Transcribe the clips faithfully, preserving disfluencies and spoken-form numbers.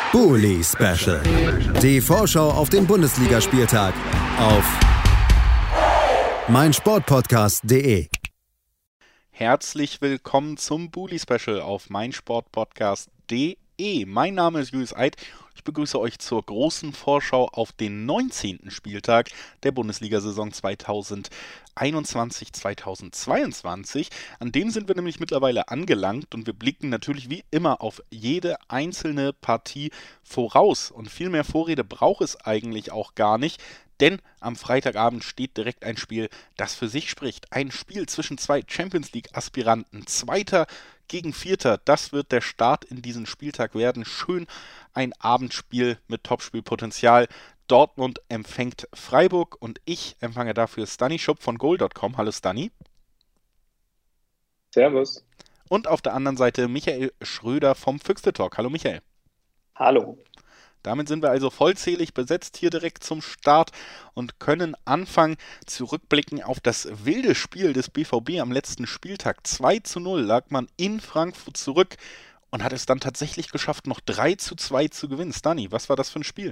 Bully Special. Die Vorschau auf den Bundesligaspieltag auf meinsportpodcast punkt de. Herzlich willkommen zum Bully Special auf meinsportpodcast punkt de. Mein Name ist Julius Eid. Ich begrüße euch zur großen Vorschau auf den neunzehnten Spieltag der Bundesliga-Saison zweitausendeinundzwanzig zweitausendzweiundzwanzig. An dem sind wir nämlich mittlerweile angelangt und wir blicken natürlich wie immer auf jede einzelne Partie voraus. Und viel mehr Vorrede braucht es eigentlich auch gar nicht, denn am Freitagabend steht direkt ein Spiel, das für sich spricht. Ein Spiel zwischen zwei Champions-League-Aspiranten, Zweiter gegen Vierter, das wird der Start in diesen Spieltag werden. Schön ein Abendspiel mit Topspielpotenzial. Dortmund empfängt Freiburg und ich empfange dafür Stani Schupp von goal punkt com. Hallo Stani. Servus. Und auf der anderen Seite Michael Schröder vom Füchste Talk. Hallo Michael. Hallo. Damit sind wir also vollzählig besetzt hier direkt zum Start und können anfangen zurückblicken auf das wilde Spiel des B V B am letzten Spieltag. zwei zu null lag man in Frankfurt zurück und hat es dann tatsächlich geschafft, noch drei zu zwei zu gewinnen. Stani, was war das für ein Spiel?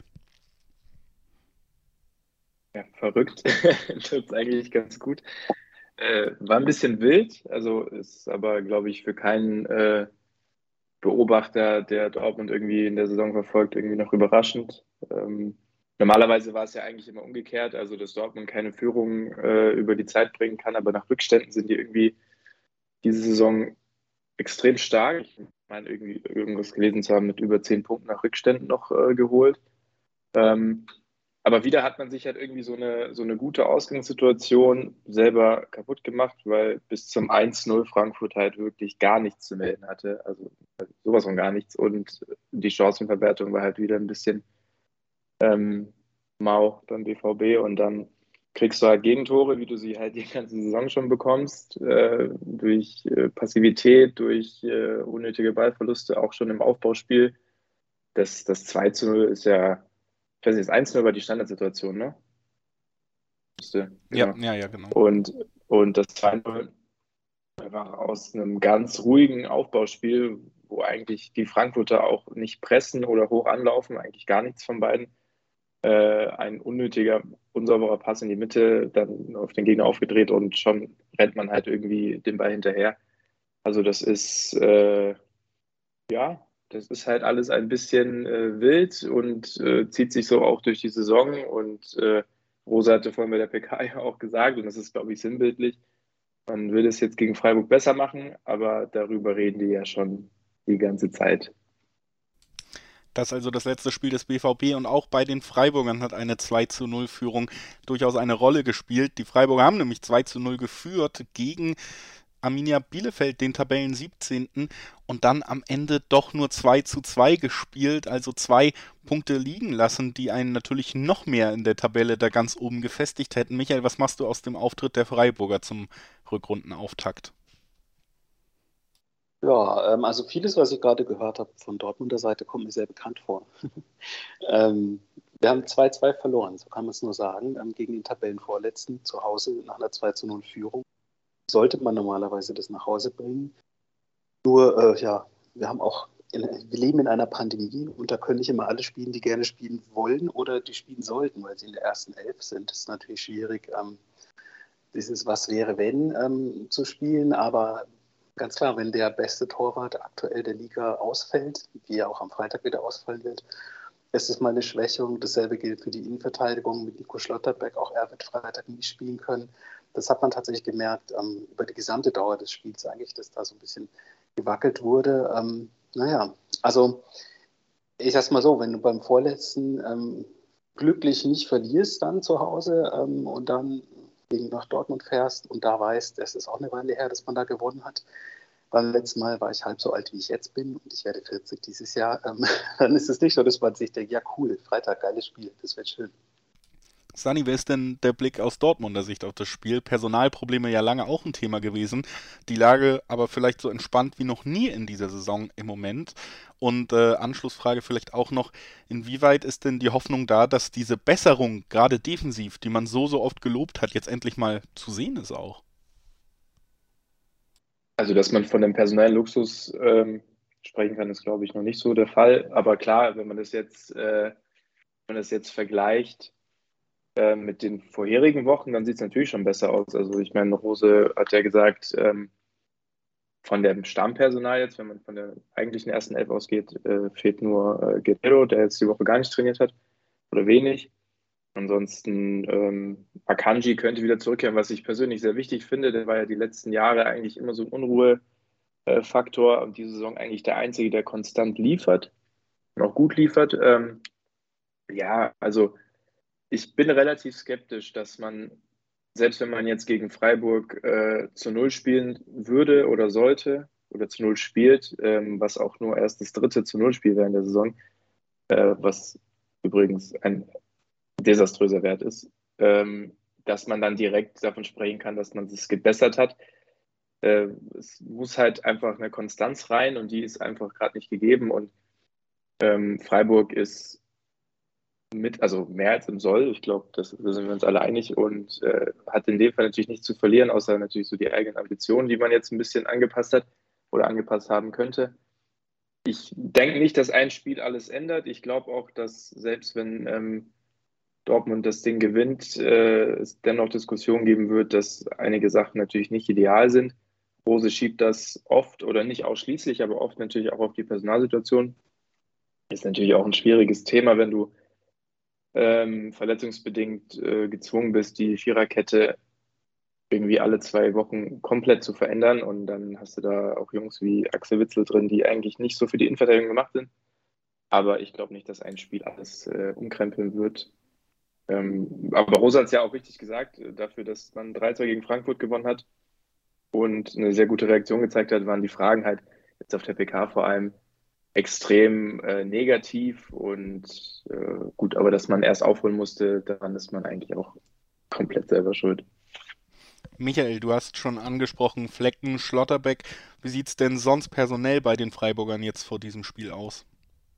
Ja, verrückt. Trifft eigentlich ganz gut. Äh, war ein bisschen wild, also ist aber, glaube ich, für keinen äh, Beobachter, der Dortmund irgendwie in der Saison verfolgt, irgendwie noch überraschend. Ähm, normalerweise war es ja eigentlich immer umgekehrt, also dass Dortmund keine Führung äh, über die Zeit bringen kann, aber nach Rückständen sind die irgendwie diese Saison extrem stark. Ich meine, irgendwie irgendwas gelesen zu haben, mit über zehn Punkten nach Rückständen noch äh, geholt. Ähm, aber wieder hat man sich halt irgendwie so eine, so eine gute Ausgangssituation selber kaputt gemacht, weil bis zum eins null Frankfurt halt wirklich gar nichts zu melden hatte. Also sowas von gar nichts. Und die Chancenverwertung war halt wieder ein bisschen ähm, mau beim B V B. Und dann kriegst du halt Gegentore, wie du sie halt die ganze Saison schon bekommst, äh, durch äh, Passivität, durch äh, unnötige Ballverluste, auch schon im Aufbauspiel. Das, das zwei zu null ist ja, ich weiß nicht, das eins null war die Standardsituation, ne? Genau. Ja, ja, ja, genau. Und, und das zwei null war aus einem ganz ruhigen Aufbauspiel, wo eigentlich die Frankfurter auch nicht pressen oder hoch anlaufen, eigentlich gar nichts von beiden. Äh, ein unnötiger, unsauberer Pass in die Mitte, dann auf den Gegner aufgedreht und schon rennt man halt irgendwie den Ball hinterher. Also das ist, äh, ja, das ist halt alles ein bisschen äh, wild und äh, zieht sich so auch durch die Saison. Und äh, Rosa hatte vorhin bei der P K ja auch gesagt, und das ist, glaube ich, sinnbildlich, man will es jetzt gegen Freiburg besser machen, aber darüber reden die ja schon die ganze Zeit. Das ist also das letzte Spiel des B V B und auch bei den Freiburgern hat eine zwei zu null Führung durchaus eine Rolle gespielt. Die Freiburger haben nämlich zwei zu null geführt gegen Arminia Bielefeld, den Tabellen siebzehnten und dann am Ende doch nur zwei zu zwei gespielt, also zwei Punkte liegen lassen, die einen natürlich noch mehr in der Tabelle da ganz oben gefestigt hätten. Michael, was machst du aus dem Auftritt der Freiburger zum Rückrundenauftakt? Ja, ähm, also vieles, was ich gerade gehört habe von Dortmunder Seite, kommt mir sehr bekannt vor. ähm, wir haben zwei zwei verloren, so kann man es nur sagen, ähm, gegen den Tabellenvorletzten zu Hause nach einer zwei zu null Führung. Sollte man normalerweise das nach Hause bringen. Nur, äh, ja, wir haben auch, in, wir leben in einer Pandemie und da können nicht immer alle spielen, die gerne spielen wollen oder die spielen sollten, weil sie in der ersten Elf sind. Das ist natürlich schwierig, ähm, dieses Was wäre wenn ähm, zu spielen, aber ganz klar, wenn der beste Torwart aktuell der Liga ausfällt, wie er auch am Freitag wieder ausfallen wird, ist es mal eine Schwächung. Dasselbe gilt für die Innenverteidigung mit Nico Schlotterbeck. Auch er wird Freitag nicht spielen können. Das hat man tatsächlich gemerkt ähm, über die gesamte Dauer des Spiels eigentlich, dass da so ein bisschen gewackelt wurde. Ähm, naja, also ich sag's mal so, wenn du beim Vorletzten ähm, glücklich nicht verlierst dann zu Hause ähm, und dann gegen nach Dortmund fährst und da weißt, es ist auch eine Weile her, dass man da gewonnen hat. Beim letzten Mal war ich halb so alt, wie ich jetzt bin und ich werde vierzig dieses Jahr. Ähm, dann ist es nicht so, dass man sich denkt, ja cool, Freitag, geiles Spiel, das wird schön. Stani, wer ist denn der Blick aus Dortmunder Sicht auf das Spiel? Personalprobleme ja lange auch ein Thema gewesen. Die Lage aber vielleicht so entspannt wie noch nie in dieser Saison im Moment. Und äh, Anschlussfrage vielleicht auch noch, inwieweit ist denn die Hoffnung da, dass diese Besserung, gerade defensiv, die man so, so oft gelobt hat, jetzt endlich mal zu sehen ist auch? Also, dass man von dem personellen Luxus ähm, sprechen kann, ist, glaube ich, noch nicht so der Fall. Aber klar, wenn man das jetzt, äh, wenn man das jetzt vergleicht äh, mit den vorherigen Wochen, dann sieht es natürlich schon besser aus. Also ich meine, Rose hat ja gesagt, ähm, von dem Stammpersonal jetzt, wenn man von der eigentlichen ersten Elf ausgeht, äh, fehlt nur äh, Guerrero, der jetzt die Woche gar nicht trainiert hat oder wenig. Ansonsten ähm, Akanji könnte wieder zurückkehren, was ich persönlich sehr wichtig finde. Der war ja die letzten Jahre eigentlich immer so ein Unruhefaktor und diese Saison eigentlich der Einzige, der konstant liefert und auch gut liefert. Ähm, ja, also ich bin relativ skeptisch, dass man, selbst wenn man jetzt gegen Freiburg äh, zu Null spielen würde oder sollte oder zu Null spielt, ähm, was auch nur erst das dritte zu Null Spiel wäre in der Saison, äh, was übrigens ein desaströser Wert ist, ähm, dass man dann direkt davon sprechen kann, dass man es gebessert hat. Äh, es muss halt einfach eine Konstanz rein und die ist einfach gerade nicht gegeben und ähm, Freiburg ist mit, also mehr als im Soll, ich glaube, da sind wir uns alle einig und äh, hat in dem Fall natürlich nichts zu verlieren, außer natürlich so die eigenen Ambitionen, die man jetzt ein bisschen angepasst hat oder angepasst haben könnte. Ich denke nicht, dass ein Spiel alles ändert. Ich glaube auch, dass selbst wenn ähm, Dortmund das Ding gewinnt, äh, es dennoch Diskussionen geben wird, dass einige Sachen natürlich nicht ideal sind. Rose schiebt das oft oder nicht ausschließlich, aber oft natürlich auch auf die Personalsituation. Ist natürlich auch ein schwieriges Thema, wenn du ähm, verletzungsbedingt äh, gezwungen bist, die Viererkette irgendwie alle zwei Wochen komplett zu verändern. Und dann hast du da auch Jungs wie Axel Witsel drin, die eigentlich nicht so für die Innenverteidigung gemacht sind. Aber ich glaube nicht, dass ein Spiel alles äh, umkrempeln wird. Ähm, aber Rose hat es ja auch richtig gesagt, dafür, dass man drei zwei gegen Frankfurt gewonnen hat und eine sehr gute Reaktion gezeigt hat, waren die Fragen halt jetzt auf der P K vor allem extrem äh, negativ und äh, gut, aber dass man erst aufholen musste, daran ist man eigentlich auch komplett selber schuld. Michael, du hast schon angesprochen, Flecken, Schlotterbeck. Wie sieht es denn sonst personell bei den Freiburgern jetzt vor diesem Spiel aus?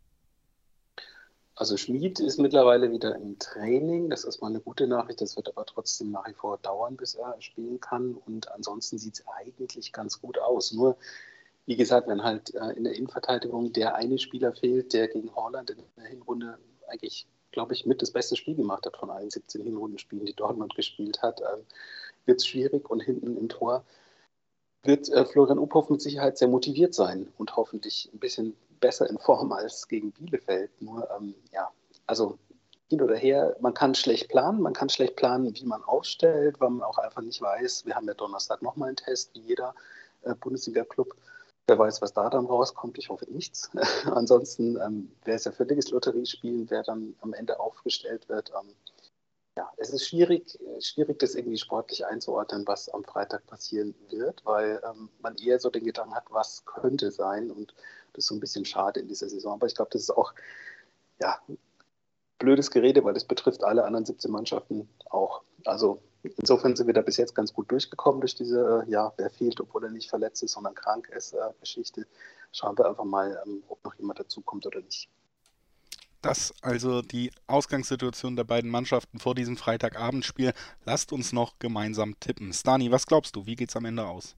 Also Schmid ist mittlerweile wieder im Training. Das ist mal eine gute Nachricht. Das wird aber trotzdem nach wie vor dauern, bis er spielen kann. Und ansonsten sieht es eigentlich ganz gut aus. Nur, wie gesagt, wenn halt äh, in der Innenverteidigung der eine Spieler fehlt, der gegen Haaland in der Hinrunde eigentlich, glaube ich, mit das beste Spiel gemacht hat von allen siebzehn Hinrundenspielen, die Dortmund gespielt hat, äh, wird es schwierig. Und hinten im Tor wird äh, Florian Uphoff mit Sicherheit sehr motiviert sein und hoffentlich ein bisschen besser in Form als gegen Bielefeld. Nur, ähm, ja, also hin oder her, man kann schlecht planen, man kann schlecht planen, wie man aufstellt, weil man auch einfach nicht weiß, wir haben ja Donnerstag nochmal einen Test, wie jeder äh, Bundesliga-Club. Wer weiß, was da dann rauskommt, ich hoffe nichts. Ansonsten ähm, wäre es ja völliges Lotteriespielen, wer dann am Ende aufgestellt wird. Ähm, ja, es ist schwierig, schwierig, das irgendwie sportlich einzuordnen, was am Freitag passieren wird, weil ähm, man eher so den Gedanken hat, was könnte sein, und das ist so ein bisschen schade in dieser Saison. Aber ich glaube, das ist auch ja, blödes Gerede, weil das betrifft alle anderen siebzehn Mannschaften auch. Also insofern sind wir da bis jetzt ganz gut durchgekommen durch diese, äh, ja, wer fehlt, obwohl er nicht verletzt ist, sondern krank ist, äh, Geschichte. Schauen wir einfach mal, ähm, ob noch jemand dazukommt oder nicht. Das also die Ausgangssituation der beiden Mannschaften vor diesem Freitagabendspiel. Lasst uns noch gemeinsam tippen. Stani, was glaubst du? Wie geht's am Ende aus?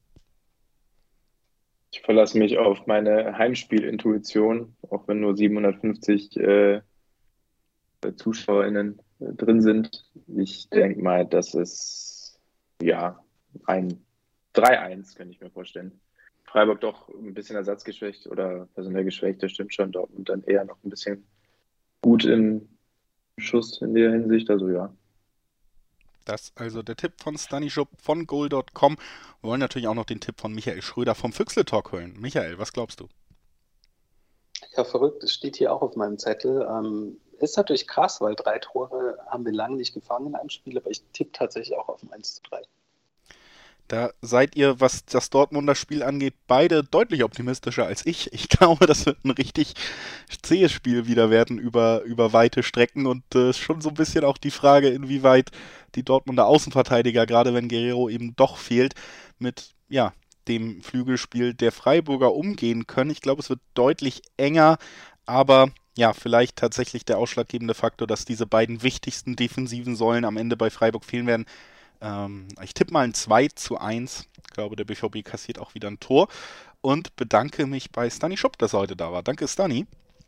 Ich verlasse mich auf meine Heimspielintuition, auch wenn nur siebenhundertfünfzig äh, ZuschauerInnen äh, drin sind. Ich denke mal, dass es ja ein drei eins, könnte ich mir vorstellen. Freiburg doch ein bisschen ersatzgeschwächt oder personell geschwächt, das stimmt schon. Dortmund dann eher noch ein bisschen gut im Schuss in der Hinsicht, also ja. Das also der Tipp von Stanischub von goal Punkt com. Wir wollen natürlich auch noch den Tipp von Michael Schröder vom Füchsle Talk hören. Michael, was glaubst du? Ja, verrückt, das steht hier auch auf meinem Zettel. Ähm, ist natürlich krass, weil drei Tore haben wir lange nicht gefangen in einem Spiel, aber ich tippe tatsächlich auch auf ein eins zu drei. Da seid ihr, was das Dortmunder Spiel angeht, beide deutlich optimistischer als ich. Ich glaube, das wird ein richtig zähes Spiel wieder werden über, über weite Strecken und äh, schon so ein bisschen auch die Frage, inwieweit die Dortmunder Außenverteidiger, gerade wenn Guerrero eben doch fehlt, mit ja, dem Flügelspiel der Freiburger umgehen können. Ich glaube, es wird deutlich enger, aber ja, vielleicht tatsächlich der ausschlaggebende Faktor, dass diese beiden wichtigsten defensiven Säulen am Ende bei Freiburg fehlen werden. Ich tippe mal ein zwei zu eins. Ich glaube, der B V B kassiert auch wieder ein Tor. und bedanke mich bei Stani Schupp, dass er heute da war. Danke, Stani.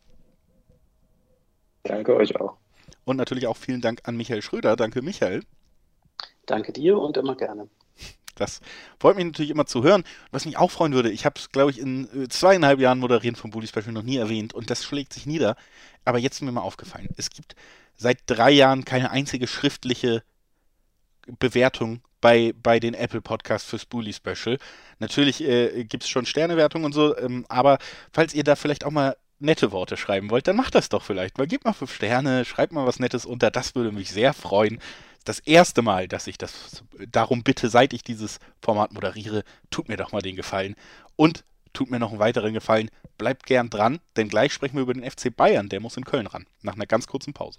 Danke euch auch. Und natürlich auch vielen Dank an Michael Schröder. Danke, Michael. Danke dir und immer gerne. Das freut mich natürlich immer zu hören. Was mich auch freuen würde, ich habe es, glaube ich, in zweieinhalb Jahren Moderieren vom Bully Special noch nie erwähnt und das schlägt sich nieder. Aber jetzt ist mir mal aufgefallen, es gibt seit drei Jahren keine einzige schriftliche Bewertung bei, bei den Apple Podcasts fürs Bully Special. Natürlich äh, gibt es schon Sternewertungen und so, ähm, aber falls ihr da vielleicht auch mal nette Worte schreiben wollt, dann macht das doch vielleicht. Weil gebt mal fünf Sterne, schreibt mal was Nettes unter, das würde mich sehr freuen. Das erste Mal, dass ich das darum bitte, seit ich dieses Format moderiere, tut mir doch mal den Gefallen. Und tut mir noch einen weiteren Gefallen, bleibt gern dran, denn gleich sprechen wir über den F C Bayern, der muss in Köln ran, nach einer ganz kurzen Pause.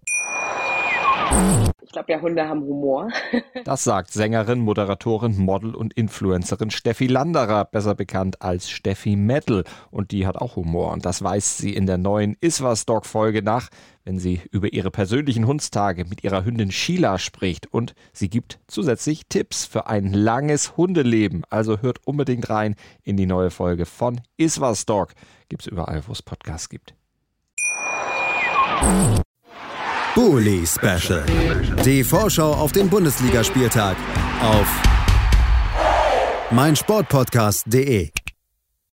Ich glaube ja, Hunde haben Humor. Das sagt Sängerin, Moderatorin, Model und Influencerin Steffi Landerer, besser bekannt als Steffi Metal. Und die hat auch Humor. Und das weist sie in der neuen Iswas-Dog-Folge nach, wenn sie über ihre persönlichen Hundstage mit ihrer Hündin Sheila spricht. Und sie gibt zusätzlich Tipps für ein langes Hundeleben. Also hört unbedingt rein in die neue Folge von Iswas-Dog. Gibt's überall, wo es Podcasts gibt. Bully Special. Die Vorschau auf den Bundesligaspieltag auf meinsportpodcast punkt de.